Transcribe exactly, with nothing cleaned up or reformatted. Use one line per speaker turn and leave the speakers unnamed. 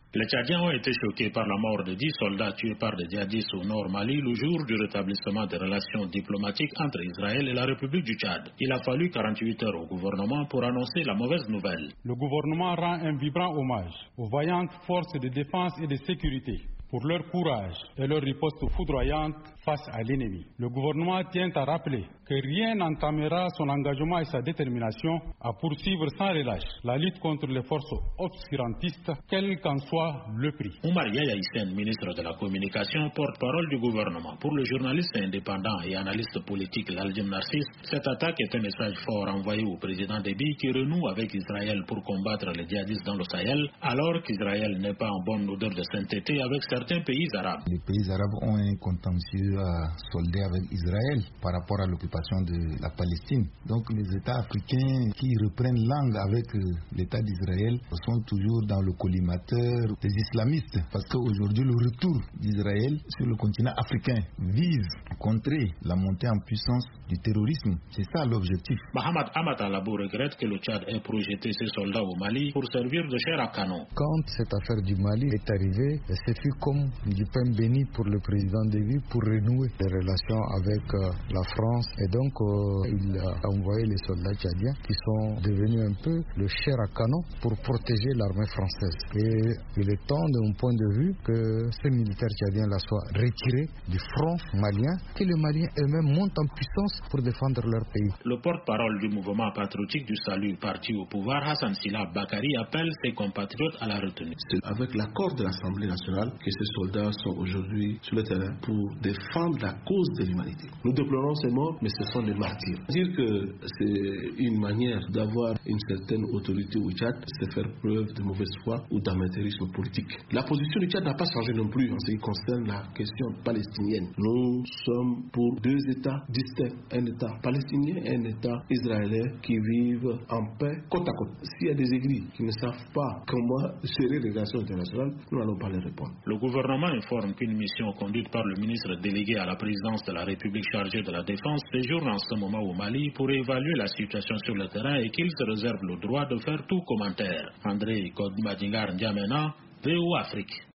Les Tchadiens ont été choqués par la mort de dix soldats tués par des djihadistes au nord Mali le jour du rétablissement des relations diplomatiques entre Israël et la République du Tchad. Il a fallu quarante-huit heures au gouvernement pour annoncer la mauvaise nouvelle.
Le gouvernement rend un vibrant hommage aux vaillantes forces de défense et de sécurité pour leur courage et leur riposte foudroyante face à l'ennemi. Le gouvernement tient à rappeler que rien n'entamera son engagement et sa détermination à poursuivre sans relâche la lutte contre les forces obscurantistes, quel qu'en soit le prix.
Oumar Yahya Hissène, ministre de la Communication, porte-parole du gouvernement. Pour le journaliste indépendant et analyste politique Laljem Narcisse, cette attaque est un message fort envoyé au président Déby qui renoue avec Israël pour combattre les djihadistes dans le Sahel, alors qu'Israël n'est pas en bonne odeur de sainteté avec certains pays arabes.
Les pays arabes ont un contentieux à solder avec Israël par rapport à l'occupation de la Palestine. Donc les États africains qui reprennent langue avec l'État d'Israël sont toujours dans le collimateur des islamistes. Parce qu'aujourd'hui, le retour d'Israël sur le continent africain vise à contrer la montée en puissance du terrorisme. C'est ça l'objectif.
Mohamed Ahmad Alabou regrette que le Tchad ait projeté ses soldats au Mali pour servir de chair à canon.
Quand cette affaire du Mali est arrivée, ce fut comme du pain béni pour le président Déby pour renouer les relations avec euh, la France. Et donc, euh, il a envoyé les soldats tchadiens qui sont devenus un peu le chair à canon pour protéger l'armée française. Et il est temps, de mon point de vue, que ces militaires tchadiens-là soient retirés du front malien, que les Maliens eux-mêmes montent en puissance pour défendre leur pays.
Le porte-parole du mouvement patriotique du salut parti au pouvoir, Hassan Sila Bakari, appelle ses compatriotes à la retenue.
C'est avec l'accord de l'Assemblée nationale que ces soldats sont aujourd'hui sur le terrain pour défendre la cause de l'humanité. Nous déplorons ces morts, mais ce sont des martyrs. Dire que c'est une manière d'avoir une certaine autorité au Tchad, c'est faire preuve de mauvaise foi ou d'amateurisme politique. La position du Tchad n'a pas changé non plus en ce qui concerne la question palestinienne. Nous sommes pour deux États distincts, un État palestinien et un État israélien qui vivent en paix côte à côte. S'il y a des églises qui ne savent pas comment gérer les relations internationales, nous n'allons pas les répondre.
Le gouvernement informe qu'une mission conduite par le ministre délégué à la présidence de la République chargé de la Défense séjourne en ce moment au Mali pour évaluer la situation sur le terrain et qu'il se réserve le droit de faire tout commentaire. André Kodmadingar N'Djamena, V O Afrique.